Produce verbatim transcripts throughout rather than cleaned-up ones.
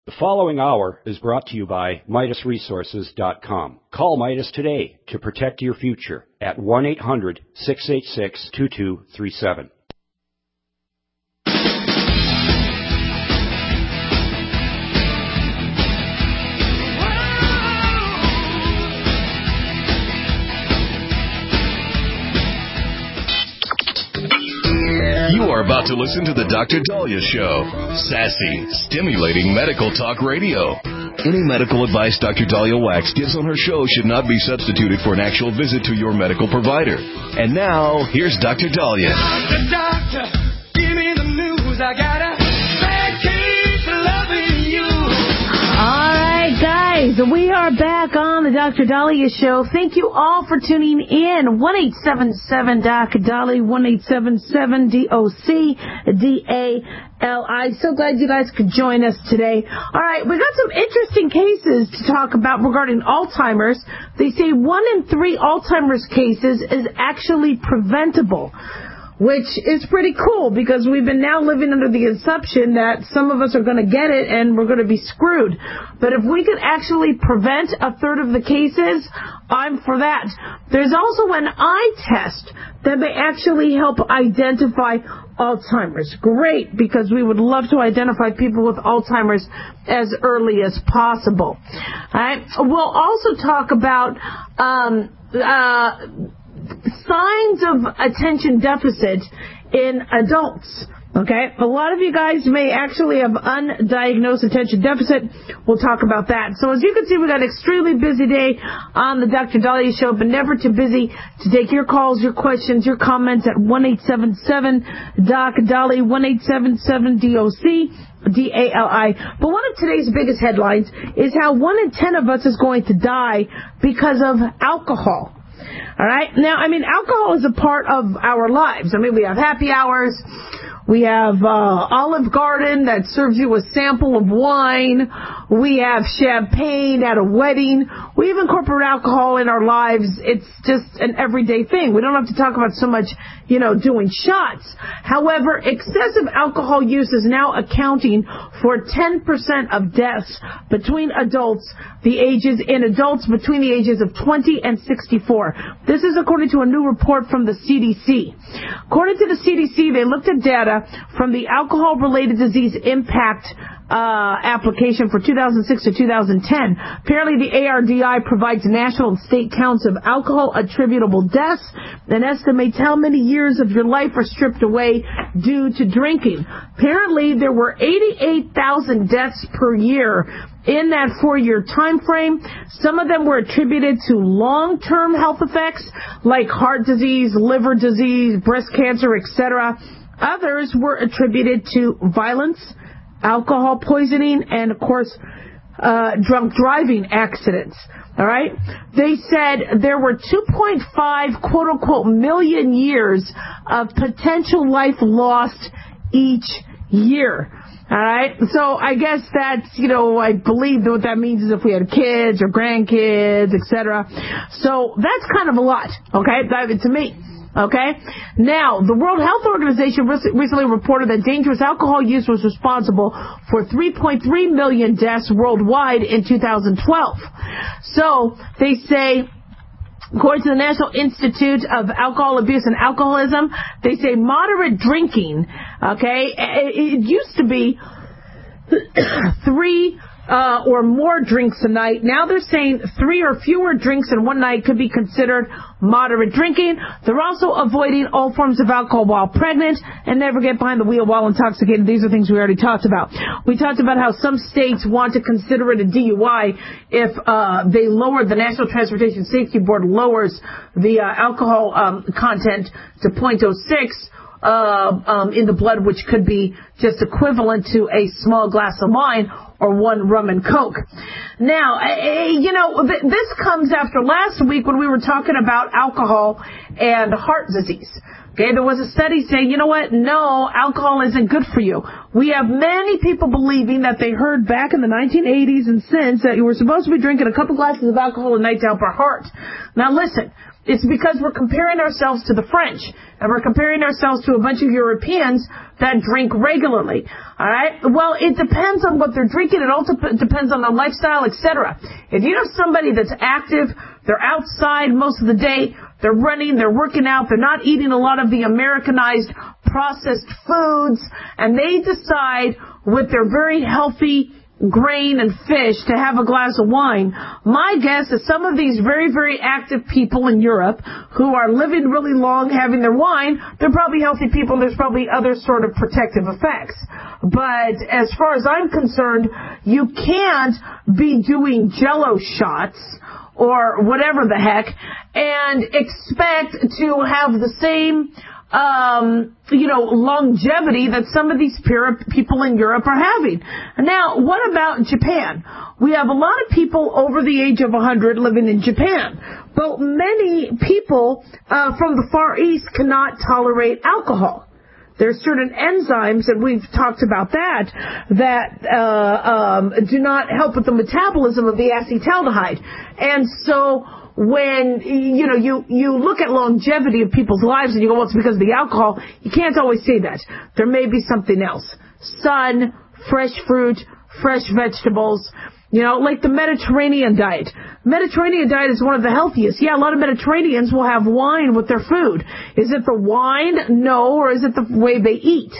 The following hour is brought to you by Midas Resources dot com. Call Midas today to protect your future at one eight hundred, six eight six, two two three seven. You are about to listen to the Doctor Daliah Show. Sassy, stimulating medical talk radio. Any medical advice Doctor Daliah Wax gives on her show should not be substituted for an actual visit to your medical provider. And now, here's Doctor Daliah. Doctor, doctor, give me the news. I got a bad case of loving you. All right, guys, we are back on the Doctor Daliah Show. Thank you all for tuning in. one eight seven seven D O C Daliah, one eight seven seven D O C D A L I. So glad you guys could join us today. All right, we got some interesting cases to talk about regarding Alzheimer's. They say one in three Alzheimer's cases is actually preventable, which is pretty cool because we've been now living under the assumption that some of us are going to get it and we're going to be screwed. But if we could actually prevent a third of the cases, I'm for that. There's also an eye test that may actually help identify Alzheimer's. Great, because we would love to identify people with Alzheimer's as early as possible. All right. We'll also talk about um, uh, signs of attention deficit in adults. Okay? A lot of you guys may actually have undiagnosed attention deficit. We'll talk about that. So as you can see, we've got an extremely busy day on the Doctor Daliah Show, but never too busy to take your calls, your questions, your comments at one eight seven seven D O C Daliah, one eight seven seven D O C D A L I. But one of today's biggest headlines is how one in ten of us is going to die because of alcohol. All right. Now, I mean, alcohol is a part of our lives. I mean, we have happy hours. We have uh, Olive Garden that serves you a sample of wine. We have champagne at a wedding. We have incorporated alcohol in our lives. It's just an everyday thing. We don't have to talk about so much, you know, doing shots. However, excessive alcohol use is now accounting for ten percent of deaths between adults, the ages in adults between the ages of twenty and sixty-four. This is according to a new report from the C D C. According to the C D C, they looked at data from the Alcohol-Related Disease Impact uh, application for two thousand six to two thousand ten. Apparently, the A R D I provides national and state counts of alcohol-attributable deaths and estimates how many years of your life are stripped away due to drinking. Apparently, there were eighty-eight thousand deaths per year in that four-year time frame. Some of them were attributed to long-term health effects like heart disease, liver disease, breast cancer, et cetera. Others were attributed to violence, alcohol poisoning, and, of course, uh, drunk driving accidents. All right? They said there were two point five, quote-unquote, million years of potential life lost each year. All right? So I guess that's, you know, I believe that what that means is if we had kids or grandkids, et cetera. So that's kind of a lot, okay, that, to me. Okay? Now, the World Health Organization recently reported that dangerous alcohol use was responsible for three point three million deaths worldwide in two thousand twelve. So, they say, according to the National Institute of Alcohol Abuse and Alcoholism, they say moderate drinking, okay, it used to be three Uh, or more drinks a night. Now they're saying three or fewer drinks in one night could be considered moderate drinking. They're also avoiding all forms of alcohol while pregnant and never get behind the wheel while intoxicated. These are things we already talked about. We talked about how some states want to consider it a D U I if uh, they lower, the National Transportation Safety Board lowers the uh, alcohol um, content to zero point zero six. Uh, um, in the blood, which could be just equivalent to a small glass of wine or one rum and coke. Now, uh, you know, th- this comes after last week when we were talking about alcohol and heart disease. Okay, there was a study saying, you know what, no, alcohol isn't good for you. We have many people believing that they heard back in the nineteen eighties and since that you were supposed to be drinking a couple glasses of alcohol a night to help our heart. Now listen, it's because we're comparing ourselves to the French, and we're comparing ourselves to a bunch of Europeans that drink regularly. All right? Well, it depends on what they're drinking. It also depends on their lifestyle, et cetera. If you have somebody that's active, they're outside most of the day, they're running, they're working out, they're not eating a lot of the Americanized processed foods, and they decide with their very healthy grain and fish to have a glass of wine, my guess is some of these very, very active people in Europe who are living really long having their wine, they're probably healthy people. There's probably other sort of protective effects. But as far as I'm concerned, you can't be doing Jell-O shots or whatever the heck and expect to have the same Um, you know, longevity that some of these people in Europe are having. Now, what about Japan? We have a lot of people over the age of one hundred living in Japan, but many people uh, from the Far East cannot tolerate alcohol. There's certain enzymes, and we've talked about that, that uh, um, do not help with the metabolism of the acetaldehyde. And so when, you know, you, you look at longevity of people's lives and you go, well, it's because of the alcohol, you can't always say that. There may be something else. Sun, fresh fruit, fresh vegetables, you know, like the Mediterranean diet. Mediterranean diet is one of the healthiest. Yeah, a lot of Mediterraneans will have wine with their food. Is it the wine? No. Or is it the way they eat?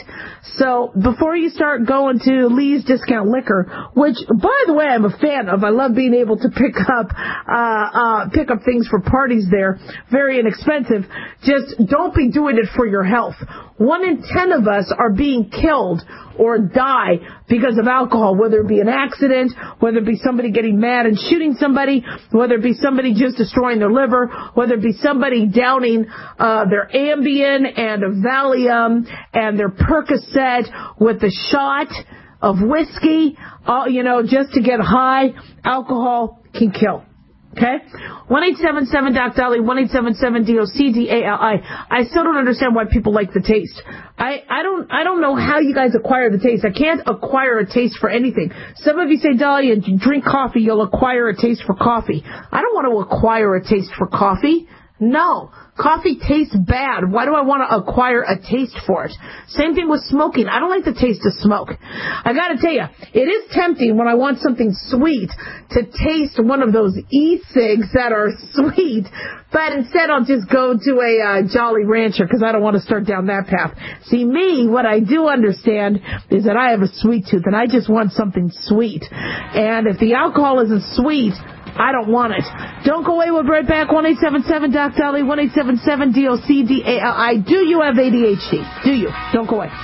So before you start going to Lee's Discount Liquor, which, by the way, I'm a fan of. I love being able to pick up, uh, uh, pick up things for parties there. Very inexpensive. Just don't be doing it for your health. One in ten of us are being killed or die because of alcohol, whether it be an accident, whether it be somebody getting mad and shooting somebody, whether it be somebody just destroying their liver, whether it be somebody downing uh, their Ambien and a Valium and their Percocet with a shot of whiskey, uh, you know, just to get high. Alcohol can kill. Okay? one eight seven seven Doc Dolly, one eight seven seven D O C D A L I. I still don't understand why people like the taste. I, I don't I don't know how you guys acquire the taste. I can't acquire a taste for anything. Some of you say, Dolly, you drink coffee, you'll acquire a taste for coffee. I don't want to acquire a taste for coffee. No. Coffee tastes bad. Why do I want to acquire a taste for it? Same thing with smoking. I don't like the taste of smoke. I got to tell you, it is tempting when I want something sweet to taste one of those e-cigs that are sweet, but instead I'll just go to a uh, Jolly Rancher because I don't want to start down that path. See, me, what I do understand is that I have a sweet tooth and I just want something sweet. And if the alcohol isn't sweet, I don't want it. Don't go away. We'll be right back. one eight seven seven Doc Dolly, one eight seven seven D O C D A L I. Do you have A D H D? Do you? Don't go away.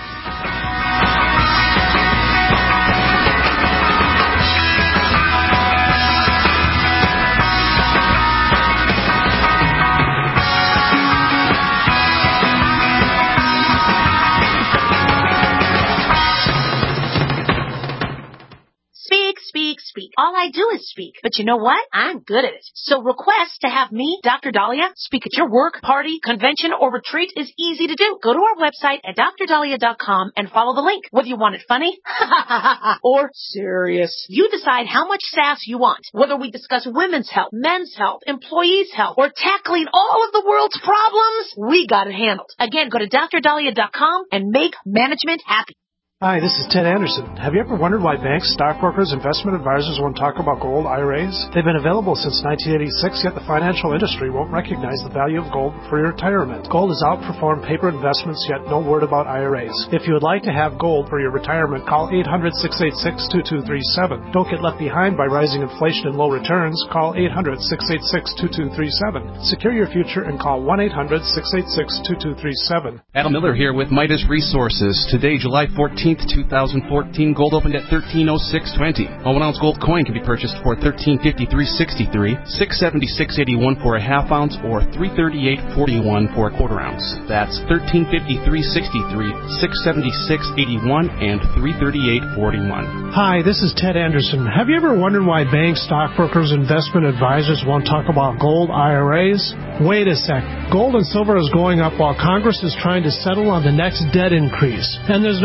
Speak. All I do is speak. But you know what? I'm good at it. So request to have me, Doctor Dahlia, speak at your work, party, convention, or retreat is easy to do. Go to our website at dr dahlia dot com and follow the link. Whether you want it funny or serious, you decide how much sass you want. Whether we discuss women's health, men's health, employees' health, or tackling all of the world's problems, we got it handled. Again, go to dr dahlia dot com and make management happy. Hi, this is Ted Anderson. Have you ever wondered why banks, stockbrokers, investment advisors won't talk about gold I R As? They've been available since nineteen eighty-six, yet the financial industry won't recognize the value of gold for your retirement. Gold has outperformed paper investments, yet no word about I R As. If you would like to have gold for your retirement, call eight hundred, six eight six, two two three seven. Don't get left behind by rising inflation and low returns. Call eight hundred, six eight six, two two three seven. Secure your future and call one eight hundred, six eight six, two two three seven. Adam Miller here with Midas Resources. Today, July fourteenth, two thousand fourteen, gold opened at thirteen oh six twenty. A one ounce gold coin can be purchased for thirteen fifty-three sixty-three, six seventy-six eighty-one for a half ounce, or three thirty-eight forty-one for a quarter ounce. That's thirteen fifty-three sixty-three, six seventy-six eighty-one, and three thirty-eight forty-one. Hi, this is Ted Anderson. Have you ever wondered why banks, stockbrokers, investment advisors won't talk about gold I R As? Wait a sec. Gold and silver is going up while Congress is trying to settle on the next debt increase. And there's no end to this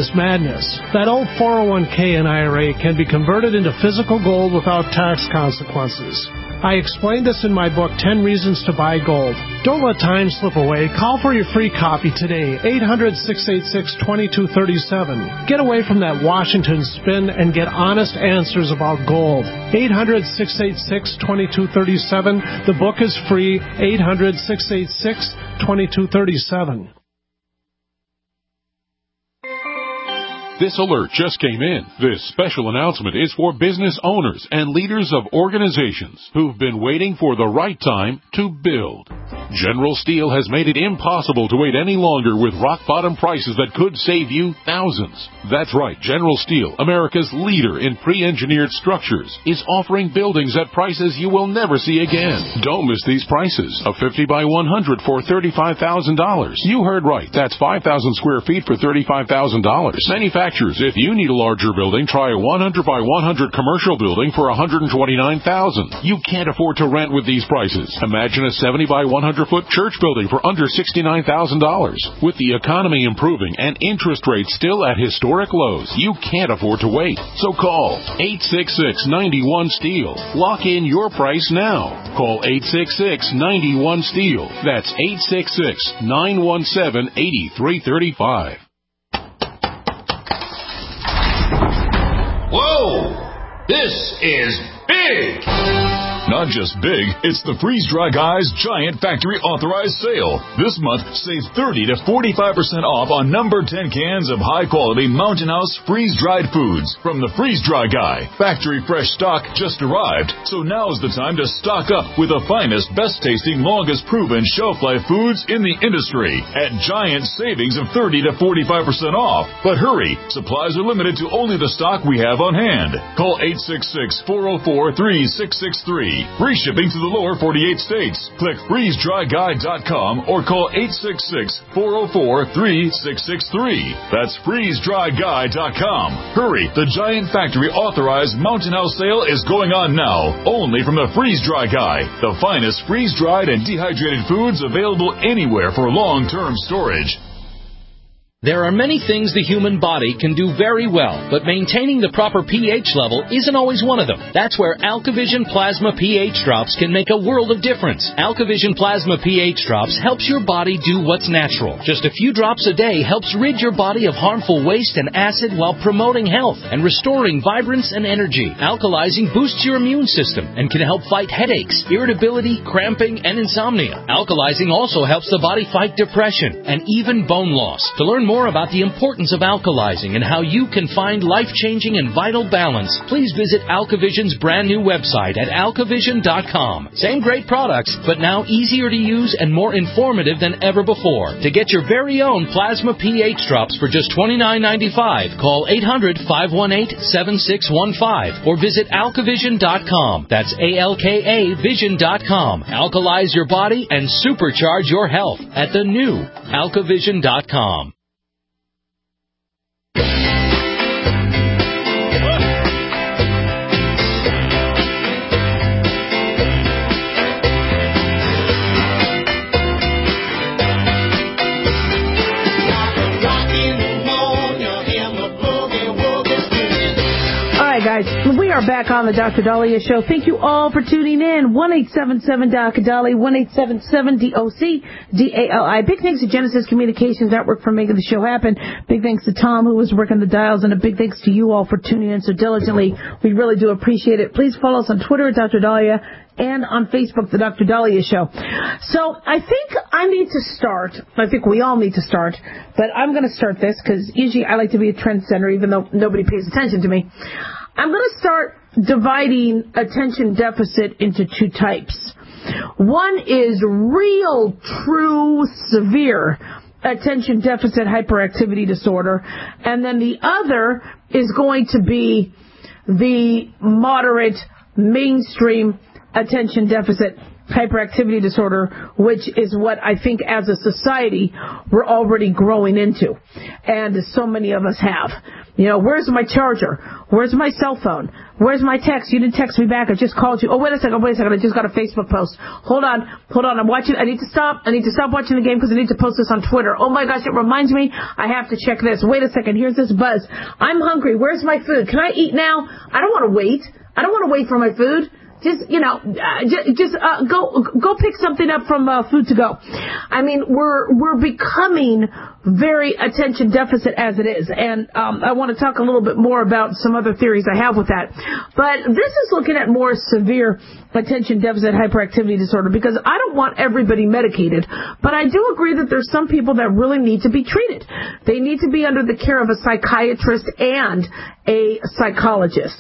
this madness. That old four oh one k and I R A can be converted into physical gold without tax consequences. I explained this in my book, ten Reasons to Buy Gold. Don't let time slip away. Call for your free copy today, eight hundred, six eight six, two two three seven. Get away from that Washington spin and get honest answers about gold. eight hundred, six eight six, two two three seven. The book is free, eight hundred, six eight six, two two three seven. This alert just came in. This special announcement is for business owners and leaders of organizations who've been waiting for the right time to build. General Steel has made it impossible to wait any longer with rock-bottom prices that could save you thousands. That's right, General Steel, America's leader in pre-engineered structures, is offering buildings at prices you will never see again. Don't miss these prices. A fifty by one hundred for thirty-five thousand dollars. You heard right. That's five thousand square feet for thirty-five thousand dollars. Manufacturers, if you need a larger building, try a one hundred by one hundred commercial building for one hundred twenty-nine thousand dollars. You can't afford to rent with these prices. Imagine a seventy by one hundred foot church building for under sixty-nine thousand dollars. With the economy improving and interest rates still at historic lows, you can't afford to wait. So call eight six six, nine one, STEEL. Lock in your price now. Call eight six six, nine one, STEEL. That's eight six six, nine one seven, eight three three five. Whoa! This is big! Not just big, it's the Freeze Dry Guy's Giant Factory Authorized Sale. This month, save thirty to forty-five percent off on number ten cans of high-quality Mountain House freeze-dried foods from the Freeze Dry Guy. Factory fresh stock just arrived, so now's the time to stock up with the finest, best-tasting, longest-proven shelf-life foods in the industry at giant savings of thirty to forty-five percent off. But hurry, supplies are limited to only the stock we have on hand. Call eight six six, four oh four, three six six three. Free shipping to the lower forty-eight states. Click freeze dry guy dot com or call eight six six, four oh four, three six six three. That's freeze dry guy dot com. Hurry, the Giant Factory Authorized Mountain House Sale is going on now, only from the Freeze Dry Guy, the finest freeze-dried and dehydrated foods available anywhere for long-term storage. There are many things the human body can do very well, but maintaining the proper pH level isn't always one of them. That's where AlkaVision Plasma pH Drops can make a world of difference. AlkaVision Plasma pH Drops helps your body do what's natural. Just a few drops a day helps rid your body of harmful waste and acid while promoting health and restoring vibrance and energy. Alkalizing boosts your immune system and can help fight headaches, irritability, cramping, and insomnia. Alkalizing also helps the body fight depression and even bone loss. To learn more more about the importance of alkalizing and how you can find life-changing and vital balance, please visit AlkaVision's brand new website at alkavision dot com. Same great products, but now easier to use and more informative than ever before. To get your very own Plasma pH Drops for just twenty-nine ninety-five, call eight hundred, five one eight, seven six one five or visit alkavision dot com. That's A L K A vision dot com. Alkalize your body and supercharge your health at the new alkavision dot com. Guys, we are back on the Doctor Dahlia Show. Thank you all for tuning in. one eight seven seven D O C Dali, one eight seven seven D O C D A L I. Big thanks to Genesis Communications Network for making the show happen. Big thanks to Tom, who was working the dials, and a big thanks to you all for tuning in so diligently. We really do appreciate it. Please follow us on Twitter at Doctor Dahlia and on Facebook, the Doctor Dahlia Show. So I think I need to start. I think we all need to start, but I'm going to start this because usually I like to be a trendsetter, even though nobody pays attention to me. I'm going to start dividing attention deficit into two types. One is real, true, severe attention deficit hyperactivity disorder, and then the other is going to be the moderate, mainstream attention deficit hyperactivity disorder, which is what I think as a society we're already growing into. And so many of us have. You know, where's my charger? Where's my cell phone? Where's my text? You didn't text me back. I just called you. Oh, wait a second. Wait a second. I just got a Facebook post. Hold on. Hold on. I'm watching. I need to stop. I need to stop watching the game because I need to post this on Twitter. Oh, my gosh. It reminds me. I have to check this. Wait a second. Here's this buzz. I'm hungry. Where's my food? Can I eat now? I don't want to wait. I don't want to wait for my food. Just, you know, uh, just, just uh, go go pick something up from uh, Food to Go. I mean, we're we're becoming very attention deficit as it is. And um, I want to talk a little bit more about some other theories I have with that. But this is looking at more severe attention deficit hyperactivity disorder because I don't want everybody medicated. But I do agree that there's some people that really need to be treated. They need to be under the care of a psychiatrist and a psychologist.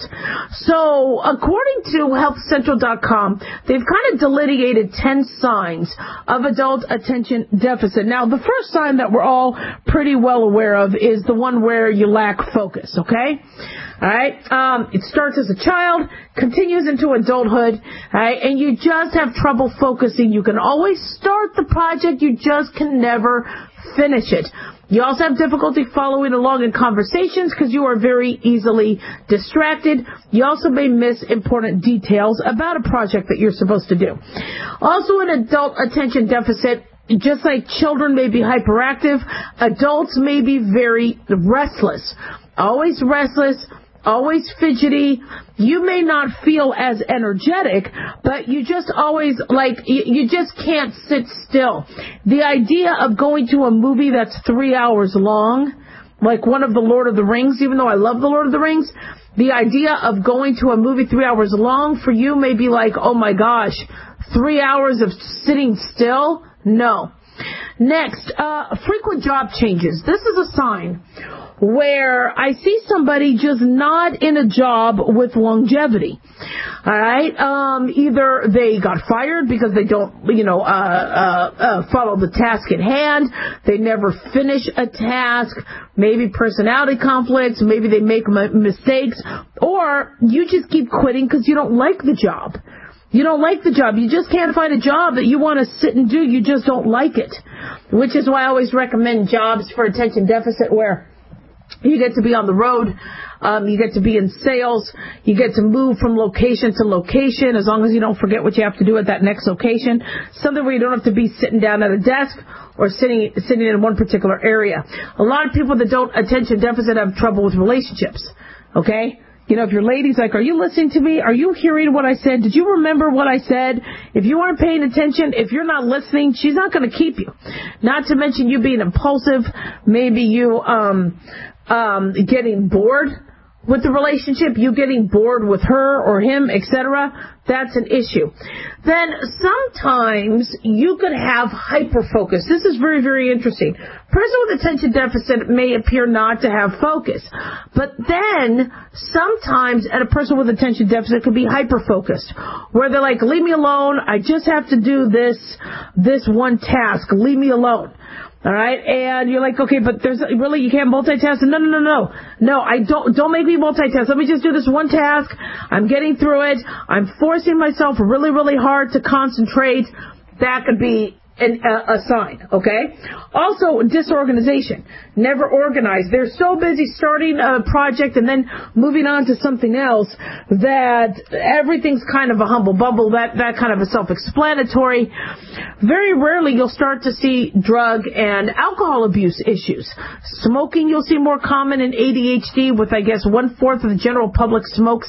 So according to health central dot com, they've kind of delineated ten signs of adult attention deficit. Now, the first sign that we're all pretty well aware of is the one where you lack focus, okay? All right? Um, it starts as a child, continues into adulthood, all right? And you just have trouble focusing. You can always start the project, you just can never finish it. You also have difficulty following along in conversations because you are very easily distracted. You also may miss important details about a project that you're supposed to do. Also, an adult attention deficit, just like children may be hyperactive, adults may be very restless. Always restless, always fidgety. You may not feel as energetic, but you just always, like, you, you just can't sit still. The idea of going to a movie that's three hours long, like one of the Lord of the Rings, even though I love the Lord of the Rings, the idea of going to a movie three hours long for you may be like, oh my gosh, three hours of sitting still? No. Next, uh, frequent job changes. This is a sign where I see somebody just not in a job with longevity. All right? Um, either they got fired because they don't, you know, uh, uh, uh, follow the task at hand. They never finish a task. Maybe personality conflicts. Maybe they make m- mistakes. Or you just keep quitting because you don't like the job. You don't like the job. You just can't find a job that you want to sit and do. You just don't like it. Which is why I always recommend jobs for attention deficit where you get to be on the road, um, you get to be in sales, you get to move from location to location as long as you don't forget what you have to do at that next location. Something where you don't have to be sitting down at a desk or sitting sitting in one particular area. A lot of people that don't attention deficit have trouble with relationships, okay? You know, if your lady's like, are you listening to me? Are you hearing what I said? Did you remember what I said? If you aren't paying attention, if you're not listening, she's not going to keep you. Not to mention you being impulsive, maybe you um um getting bored with the relationship, you getting bored with her or him, et cetera. That's an issue. Then sometimes you could have hyperfocus. This is very, very interesting. Person with attention deficit may appear not to have focus, but then sometimes a person with attention deficit could be hyperfocused, where they're like, leave me alone. I just have to do this, this one task. Leave me alone. All right, and you're like, okay, but there's really, you can't multitask. No, no, no, no, no. I don't. Don't make me multitask. Let me just do this one task. I'm getting through it. I'm forcing myself really, really hard to concentrate. That could be an, a, a sign, okay? Also, disorganization. Never organized. They're so busy starting a project and then moving on to something else that everything's kind of a humble bumble. That, that kind of a self-explanatory. Very rarely you'll start to see drug and alcohol abuse issues. Smoking you'll see more common in A D H D with, I guess, one-fourth of the general public smokes.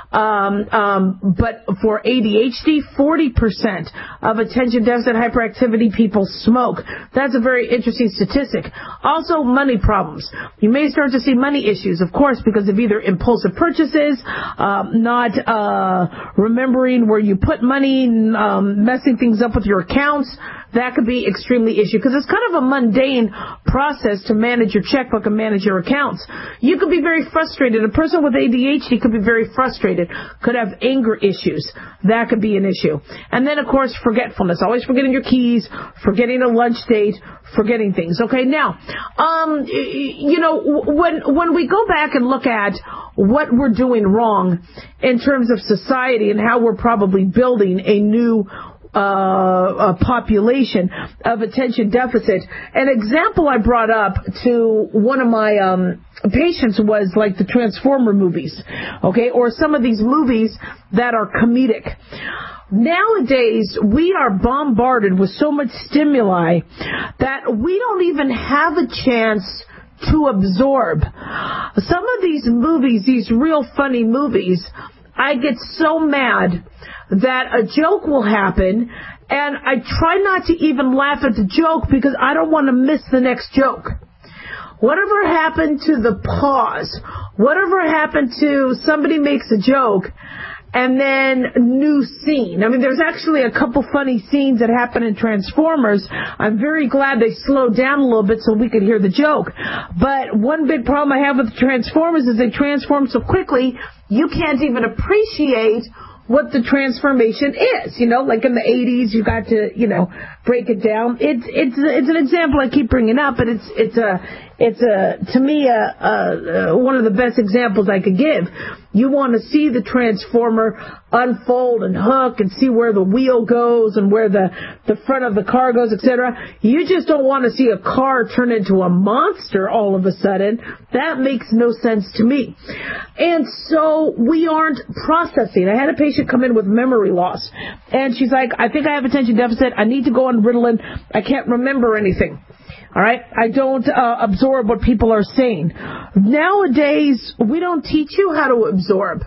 Um, um, but for A D H D, forty percent of attention deficit hyperactivity people smoke. That's a very interesting statistic. Also, money problems. You may start to see money issues, of course, because of either impulsive purchases, um, not uh, remembering where you put money, um, messing things up with your accounts. That could be extremely issue because it's kind of a mundane process to manage your checkbook and manage your accounts. You could be very frustrated. A person with A D H D could be very frustrated, could have anger issues. That could be an issue. And then, of course, forgetfulness. Always forgetting your keys, forgetting a lunch date, forgetting things. Okay, now, um, you know, when when we go back and look at what we're doing wrong in terms of society and how we're probably building a new uh, a population of attention deficit. An example I brought up to one of my um, patients was like the Transformer movies, okay, or some of these movies that are comedic. Nowadays, we are bombarded with so much stimuli that we don't even have a chance to absorb. Some of these movies, these real funny movies, I get so mad that a joke will happen, and I try not to even laugh at the joke because I don't want to miss the next joke. Whatever happened to the pause? Whatever happened to somebody makes a joke and then new scene? I mean, there's actually a couple funny scenes that happen in Transformers. I'm very glad they slowed down a little bit so we could hear the joke. But one big problem I have with Transformers is they transform so quickly, you can't even appreciate what the transformation is. You know, like in the eighties, you got to, you know, break it down. It's it's it's an example I keep bringing up, but it's it's a it's a to me a, a, a one of the best examples I could give. You want to see the Transformer unfold and hook and see where the wheel goes and where the the front of the car goes, et cetera. You just don't want to see a car turn into a monster all of a sudden. That makes no sense to me. And so we aren't processing. I had a patient come in with memory loss, and she's like, I think I have attention deficit. I need to go on Ritalin. I can't remember anything. All right? I don't uh, absorb what people are saying. Nowadays, we don't teach you how to absorb.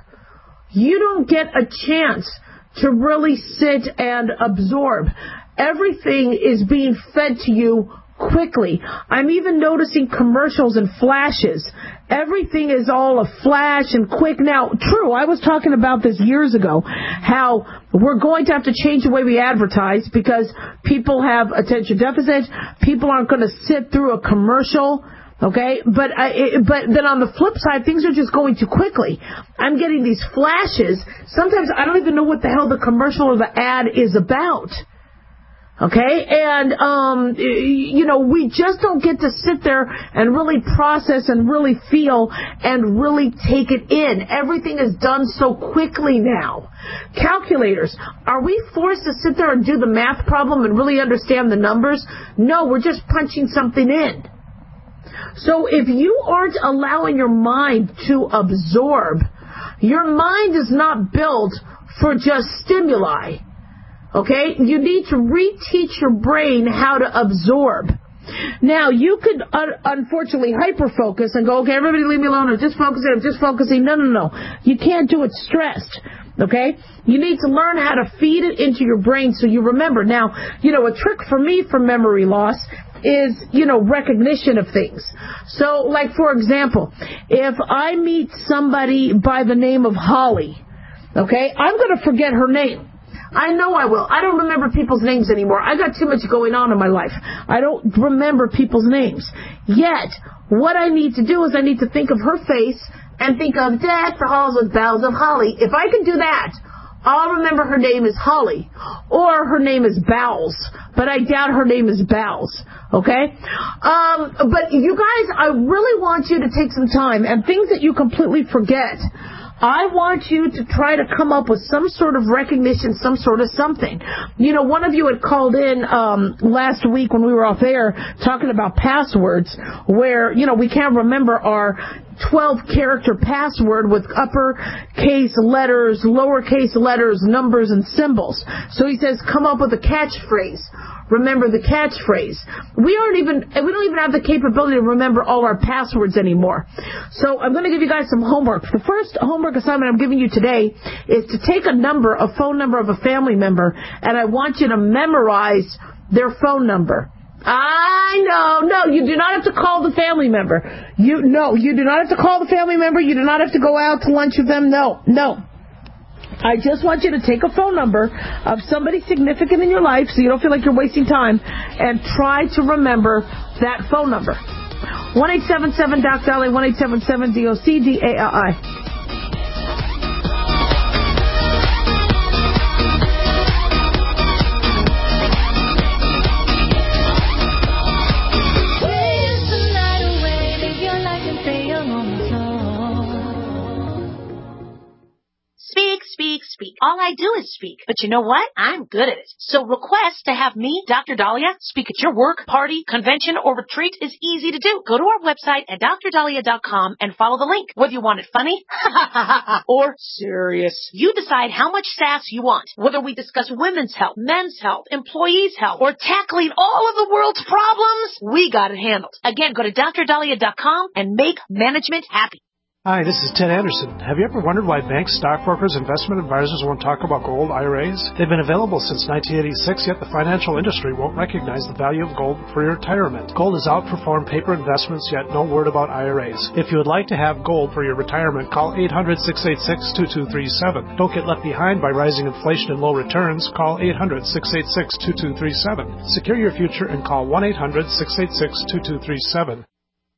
You don't get a chance to really sit and absorb. Everything is being fed to you quickly. I'm even noticing commercials and flashes. Everything is all a flash and quick. Now, true, I was talking about this years ago, how we're going to have to change the way we advertise because people have attention deficit. People aren't going to sit through a commercial. Okay, but I, it, but then on the flip side, things are just going too quickly. I'm getting these flashes. Sometimes I don't even know what the hell the commercial or the ad is about. Okay, and, um, you know, we just don't get to sit there and really process and really feel and really take it in. Everything is done so quickly now. Calculators, are we forced to sit there and do the math problem and really understand the numbers? No, we're just punching something in. So if you aren't allowing your mind to absorb, your mind is not built for just stimuli. Okay? You need to reteach your brain how to absorb. Now, you could un- unfortunately hyper-focus and go, okay, everybody leave me alone. I'm just focusing. I'm just focusing. No, no, no. You can't do it stressed. Okay? You need to learn how to feed it into your brain so you remember. Now, you know, a trick for me for memory loss is, you know, recognition of things. So, like, for example, if I meet somebody by the name of Holly, okay, I'm going to forget her name. I know I will. I don't remember people's names anymore. I got too much going on in my life. I don't remember people's names. Yet, what I need to do is I need to think of her face and think of death, the halls with boughs of holly. If I can do that, I'll remember her name is Holly. Or her name is Bowles. But I doubt her name is Bowles. Okay? Um, but you guys, I really want you to take some time and things that you completely forget. I want you to try to come up with some sort of recognition, some sort of something. You know, one of you had called in um, last week when we were off air talking about passwords where, you know, we can't remember our twelve-character password with uppercase letters, lowercase letters, numbers, and symbols. So he says, come up with a catchphrase. Remember the catchphrase. We aren't even, we don't even have the capability to remember all our passwords anymore. So I'm going to give you guys some homework. The first homework assignment I'm giving you today is to take a number, a phone number of a family member, and I want you to memorize their phone number. I know, no, you do not have to call the family member. You, no, you do not have to call the family member. You do not have to go out to lunch with them. No, no. I just want you to take a phone number of somebody significant in your life so you don't feel like you're wasting time and try to remember that phone number. one eight seven seven D O C Dolly, one eight seven seven D O C D A L I. Speak, speak, speak. All I do is speak. But you know what? I'm good at it. So request to have me, Doctor Dahlia, speak at your work, party, convention, or retreat is easy to do. Go to our website at dr dahlia dot com and follow the link. Whether you want it funny or serious, you decide how much sass you want. Whether we discuss women's health, men's health, employees' health, or tackling all of the world's problems, we got it handled. Again, go to dr dahlia dot com and make management happy. Hi, this is Ted Anderson. Have you ever wondered why banks, stockbrokers, investment advisors won't talk about gold I R As? They've been available since nineteen eighty-six, yet the financial industry won't recognize the value of gold for your retirement. Gold has outperformed paper investments, yet no word about I R As. If you would like to have gold for your retirement, call eight hundred, six eight six, two two three seven. Don't get left behind by rising inflation and low returns. Call eight hundred, six eight six, two two three seven. Secure your future and call one eight hundred, six eight six, two two three seven.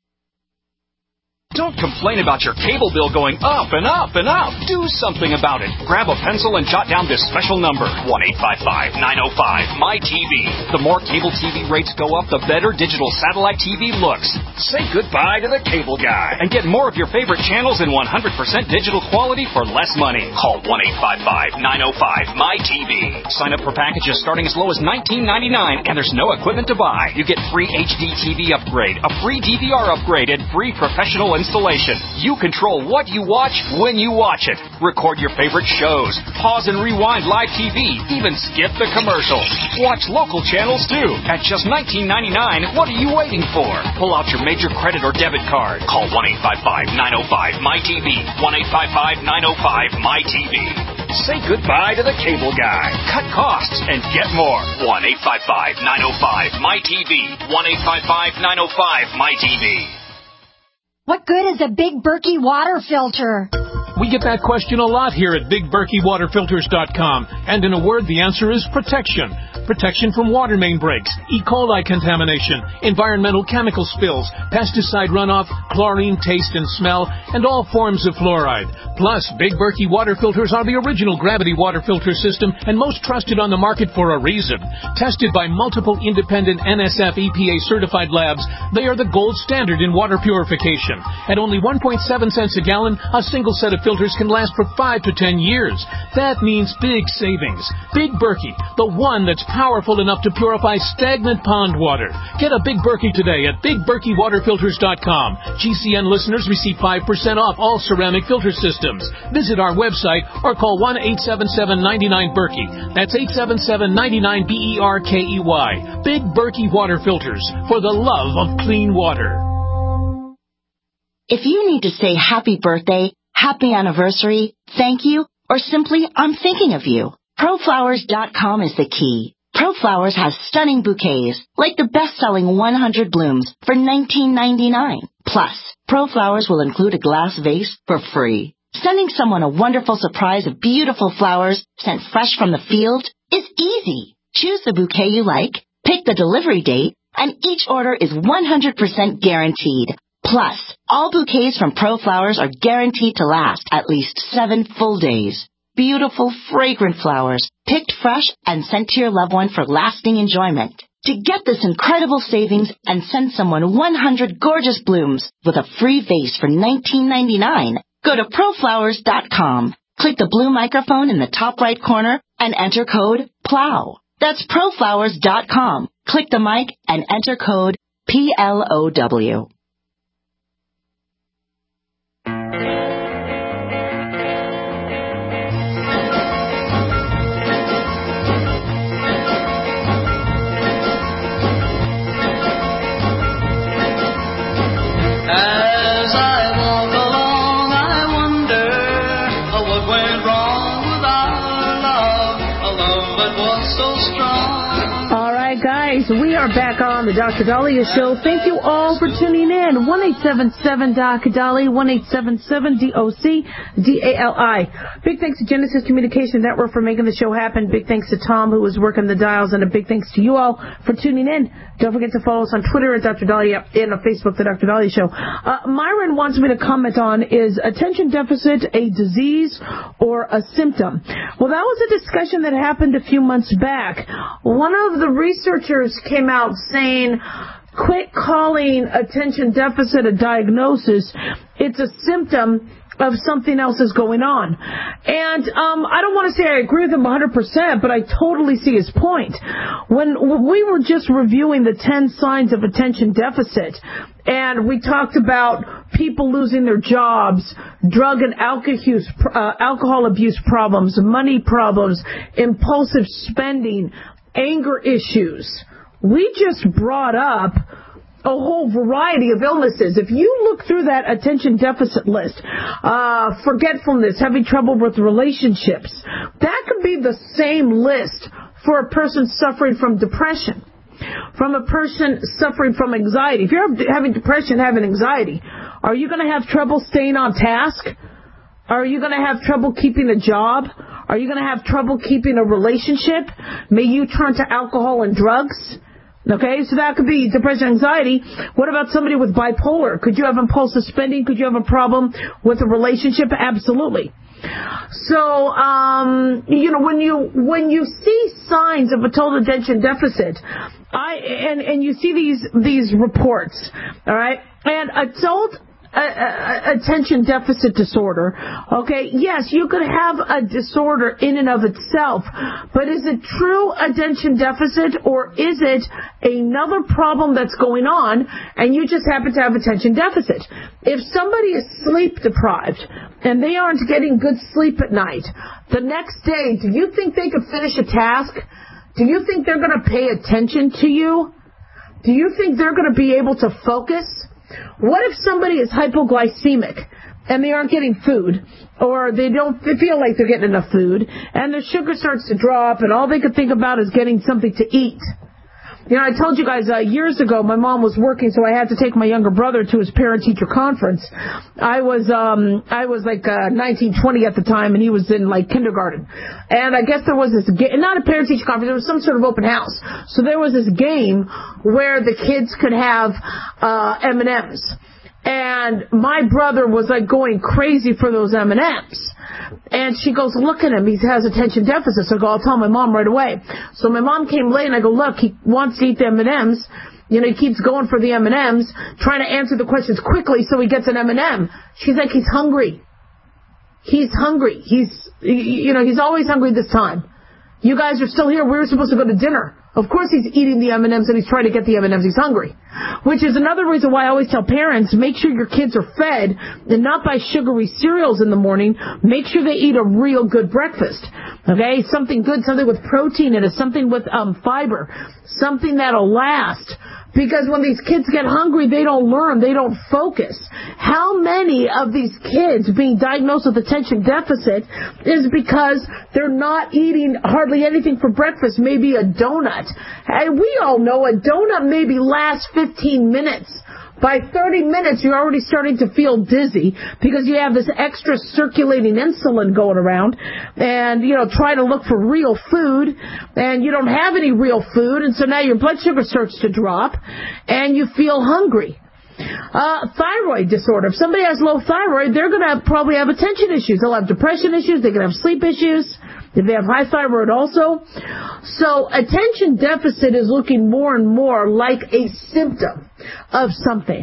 Don't complain about your cable bill going up and up and up. Do something about it. Grab a pencil and jot down this special number, one eight five five, nine oh five, M Y T V. The more cable T V rates go up, the better digital satellite T V looks. Say goodbye to the cable guy and get more of your favorite channels in one hundred percent digital quality for less money. Call one eight five five, nine oh five, M Y T V. Sign up for packages starting as low as nineteen ninety-nine, and there's no equipment to buy. You get free H D T V upgrade, a free D V R upgrade, and free professional installation. You control what you watch when you watch it. Record your favorite shows. Pause and rewind live T V. Even skip the commercials. Watch local channels too. At just nineteen ninety-nine, what are you waiting for? Pull out your major credit or debit card. Call one eight five five, nine oh five, M Y T V. one eight five five, nine oh five, M Y T V. Say goodbye to the cable guy. Cut costs and get more. one eight five five, nine oh five, M Y T V. one eight five five, nine oh five, M Y T V. What good is a Big Berkey water filter? We get that question a lot here at big berkey water filters dot com. And in a word, the answer is protection. Protection from water main breaks, E. coli contamination, environmental chemical spills, pesticide runoff, chlorine taste and smell, and all forms of fluoride. Plus, Big Berkey water filters are the original gravity water filter system and most trusted on the market for a reason. Tested by multiple independent N S F E P A certified labs, they are the gold standard in water purification. At only one point seven cents a gallon, a single set of filters can last for five to ten years. That means big savings. Big Berkey, the one that's powerful enough to purify stagnant pond water. Get a Big Berkey today at big berkey water filters dot com. G C N listeners receive five percent off all ceramic filter systems. Visit our website or call one eight seven seven, nine nine, Berkey. That's eight seven seven, nine nine, B E R K E Y. Big Berkey Water Filters, for the love of clean water. If you need to say happy birthday, happy anniversary, thank you, or simply I'm thinking of you, pro flowers dot com is the key. ProFlowers has stunning bouquets, like the best-selling one hundred blooms for nineteen ninety-nine. Plus, ProFlowers will include a glass vase for free. Sending someone a wonderful surprise of beautiful flowers sent fresh from the field is easy. Choose the bouquet you like, pick the delivery date, and each order is one hundred percent guaranteed. Plus, all bouquets from ProFlowers are guaranteed to last at least seven full days. Beautiful, fragrant flowers, picked fresh and sent to your loved one for lasting enjoyment. To get this incredible savings and send someone one hundred gorgeous blooms with a free vase for nineteen ninety-nine, go to pro flowers dot com. Click the blue microphone in the top right corner and enter code PLOW. That's pro flowers dot com. Click the mic and enter code P L O W. As I walk along, I wonder what went wrong with our love, a love that was so strong. All right, guys, we are back on the Doctor Dahlia Show. Thank you all for tuning in. one eight seven seven, D O C, Dali, one eight seven seven, D O C, D A L I. Big thanks to Genesis Communication Network for making the show happen. Big thanks to Tom, who was working the dials, and a big thanks to you all for tuning in. Don't forget to follow us on Twitter at Doctor Dahlia and on Facebook, The Doctor Dahlia Show. Uh, Myron wants me to comment on, is attention deficit a disease or a symptom? Well, that was a discussion that happened a few months back. One of the researchers came out saying, quit calling attention deficit a diagnosis. It's a symptom of something else is going on. And um, I don't want to say I agree with him one hundred percent, but I totally see his point. When, when we were just reviewing the ten signs of attention deficit, and we talked about people losing their jobs, drug and alcohol abuse, uh, alcohol abuse problems, money problems, impulsive spending, anger issues. We just brought up a whole variety of illnesses. If you look through that attention deficit list, uh, forgetfulness, having trouble with relationships, that could be the same list for a person suffering from depression, from a person suffering from anxiety. If you're having depression, having anxiety, are you going to have trouble staying on task? Are you going to have trouble keeping a job? Are you going to have trouble keeping a relationship? May you turn to alcohol and drugs? Okay, so that could be depression, anxiety. What about somebody with bipolar? Could you have impulsive spending? Could you have a problem with a relationship? Absolutely. So, um, you know, when you when you see signs of a total attention deficit, I and and you see these these reports, all right, and adult Uh, uh, attention deficit disorder, okay, yes, you could have a disorder in and of itself, but is it true attention deficit, or is it another problem that's going on and you just happen to have attention deficit? If somebody is sleep deprived and they aren't getting good sleep at night, the next day, do you think they could finish a task? Do you think they're going to pay attention to you? Do you think they're going to be able to focus? What if somebody is hypoglycemic and they aren't getting food, or they don't feel like they're getting enough food, and their sugar starts to drop and all they could think about is getting something to eat? You know, I told you guys uh, years ago my mom was working, so I had to take my younger brother to his parent-teacher conference. I was um I was like uh, nineteen, twenty at the time, and he was in like kindergarten. And I guess there was this ga- not a parent-teacher conference, there was some sort of open house. So there was this game where the kids could have uh M and M's. And my brother was like going crazy for those M and M's. And she goes, look at him, he has attention deficit. So I go, I'll tell my mom right away. So my mom came late and I go, look, he wants to eat the M and M's. You know, he keeps going for the M and M's, trying to answer the questions quickly so he gets an M and M. She's like, he's hungry. He's hungry. He's, you know, he's always hungry this time. You guys are still here. We were supposed to go to dinner. Of course he's eating the M and M's and he's trying to get the M and M's. He's hungry. Which is another reason why I always tell parents, make sure your kids are fed and not by sugary cereals in the morning. Make sure they eat a real good breakfast. Okay? Something good, something with protein in it, something with um fiber, something that'll last. Because when these kids get hungry, they don't learn, they don't focus. How many of these kids being diagnosed with attention deficit is because they're not eating hardly anything for breakfast, maybe a donut. And we all know a donut maybe lasts fifteen minutes. By thirty minutes, you're already starting to feel dizzy because you have this extra circulating insulin going around, and, you know, try to look for real food, and you don't have any real food, and so now your blood sugar starts to drop, and you feel hungry. Uh, thyroid disorder. If somebody has low thyroid, they're going to probably have attention issues. They'll have depression issues. They can have sleep issues. If they have high thyroid also. So attention deficit is looking more and more like a symptom of something.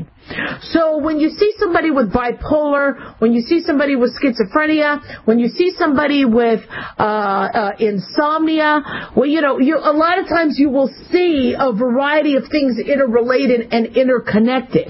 So when you see somebody with bipolar, when you see somebody with schizophrenia, when you see somebody with uh, uh insomnia, well, you know, you, a lot of times you will see a variety of things interrelated and interconnected.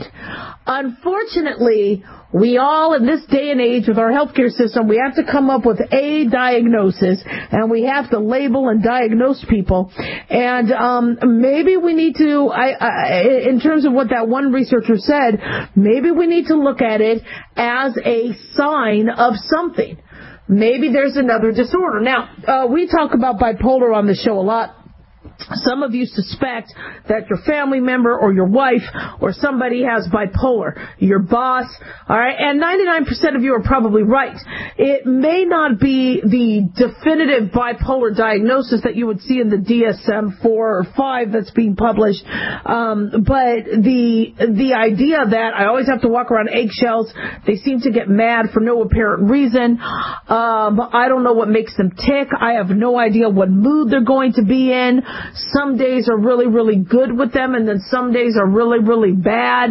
Unfortunately, we all, in this day and age with our healthcare system, we have to come up with a diagnosis, and we have to label and diagnose people. And um, maybe we need to, I, I, in terms of what that one researcher said, maybe we need to look at it as a sign of something. Maybe there's another disorder. Now, uh, we talk about bipolar on the show a lot. Some of you suspect that your family member or your wife or somebody has bipolar, your boss, all right, and ninety-nine percent of you are probably right. It may not be the definitive bipolar diagnosis that you would see in the D S M four or five that's being published, um, but the the idea that I always have to walk around eggshells, they seem to get mad for no apparent reason, um, I don't know what makes them tick, I have no idea what mood they're going to be in. Some days are really, really good with them, and then some days are really, really bad.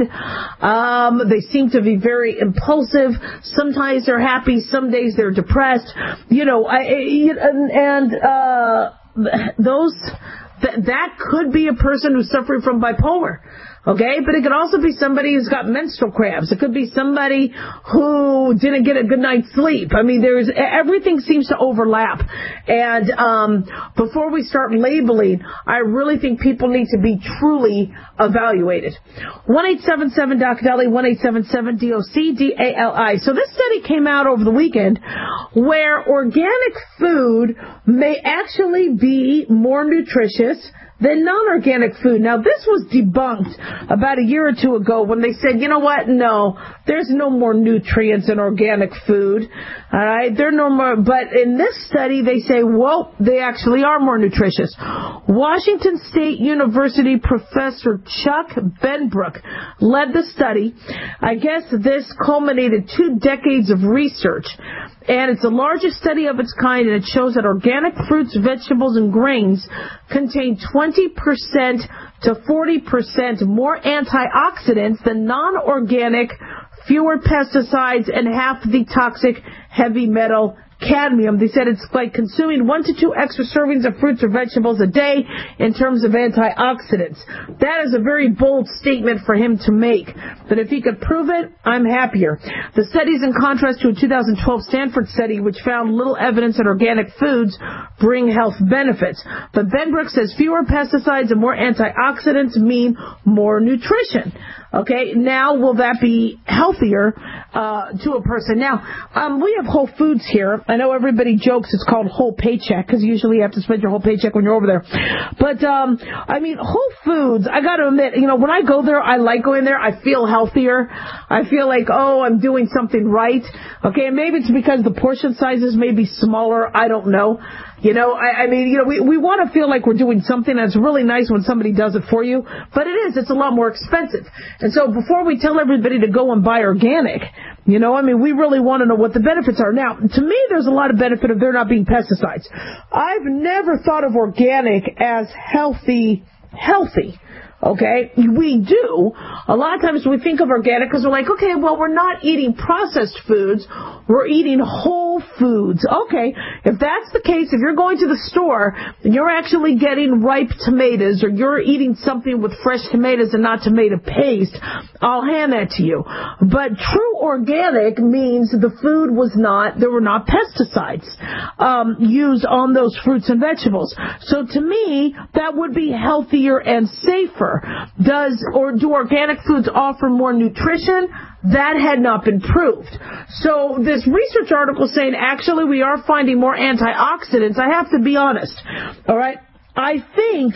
Um, they seem to be very impulsive. Sometimes they're happy, some days they're depressed. You know, I, and, and uh, those th- that could be a person who's suffering from bipolar. Okay, but it could also be somebody who's got menstrual cramps. It could be somebody who didn't get a good night's sleep. I mean, there's everything seems to overlap. And um, before we start labeling, I really think people need to be truly evaluated. one eight seven seven D O C D A L I, one eight seven seven D O C D A L I. So this study came out over the weekend where organic food may actually be more nutritious than non-organic food. Now, this was debunked about a year or two ago when they said, you know what, no, there's no more nutrients in organic food. All right, there are no more. But in this study, they say, well, they actually are more nutritious. Washington State University professor Chuck Benbrook led the study. I guess this culminated two decades of research. And it's the largest study of its kind, and it shows that organic fruits, vegetables, and grains contain twenty percent to forty percent more antioxidants than non-organic, fewer pesticides, and half the toxic heavy metal cadmium. They said it's like consuming one to two extra servings of fruits or vegetables a day in terms of antioxidants. That is a very bold statement for him to make. But if he could prove it, I'm happier. The study is in contrast to a two thousand twelve Stanford study which found little evidence that organic foods bring health benefits. But Benbrook says fewer pesticides and more antioxidants mean more nutrition. Okay, now will that be healthier uh, to a person? Now, um, we have Whole Foods here. I know everybody jokes it's called Whole Paycheck because usually you have to spend your whole paycheck when you're over there. But, um, I mean, Whole Foods, I got to admit, you know, when I go there, I like going there. I feel healthier. I feel like, oh, I'm doing something right. Okay, and maybe it's because the portion sizes may be smaller. I don't know. You know, I, I mean, you know, we, we want to feel like we're doing something, and it's really nice when somebody does it for you, but it is, it's a lot more expensive. And so before we tell everybody to go and buy organic, you know, I mean, we really want to know what the benefits are. Now, to me, there's a lot of benefit of there not being pesticides. I've never thought of organic as healthy, healthy. Okay, we do. A lot of times we think of organic because we're like, okay, well, we're not eating processed foods. We're eating whole foods. Okay, if that's the case, if you're going to the store and you're actually getting ripe tomatoes or you're eating something with fresh tomatoes and not tomato paste, I'll hand that to you. But true organic means the food was not, there were not pesticides um, used on those fruits and vegetables. So to me, that would be healthier and safer. Does or do organic foods offer more nutrition? That had not been proved. So this research article saying actually we are finding more antioxidants, I have to be honest. All right, I think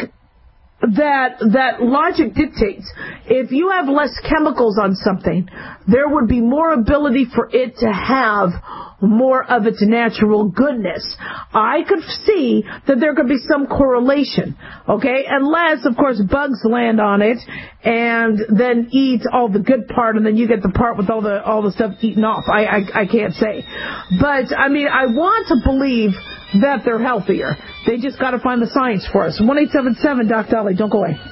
that that logic dictates if you have less chemicals on something, there would be more ability for it to have more of its natural goodness. I could see that there could be some correlation, okay? Unless, of course, bugs land on it and then eat all the good part, and then you get the part with all the all the stuff eaten off. I I, I can't say. But, I mean, I want to believe that they're healthier. They just got to find the science for us. one eight seven seven D O C D A L I. Don't go away.